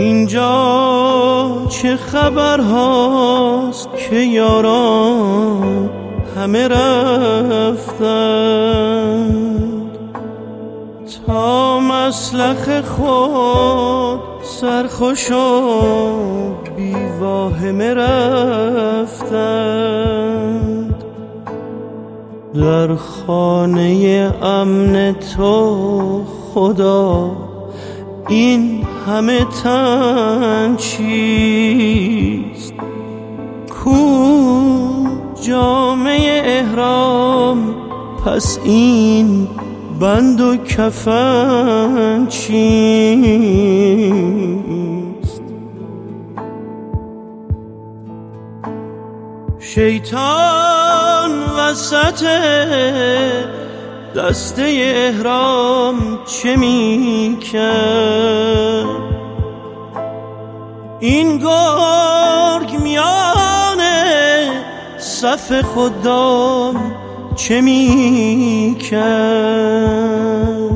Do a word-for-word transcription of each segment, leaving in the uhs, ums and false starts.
اینجا چه خبر هاست که یاران همه رفتند، تا مسلخ خود سرخوش و بی واهمه رفتند. در خانه امن تو خدا این همه تن چیست؟ کو جامه احرام، پس این بند و کفن چیست؟ شیطان وسط دسته احرام چه می کرد؟ این گرگ میانه صف خدام چه می کرد؟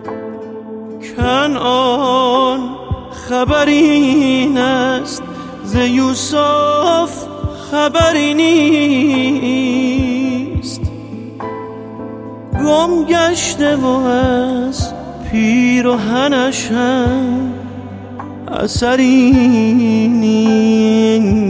کنعان خبری است ز یوسف خبری نیست، گم گشته و از پیرهنش هم اثری نیست.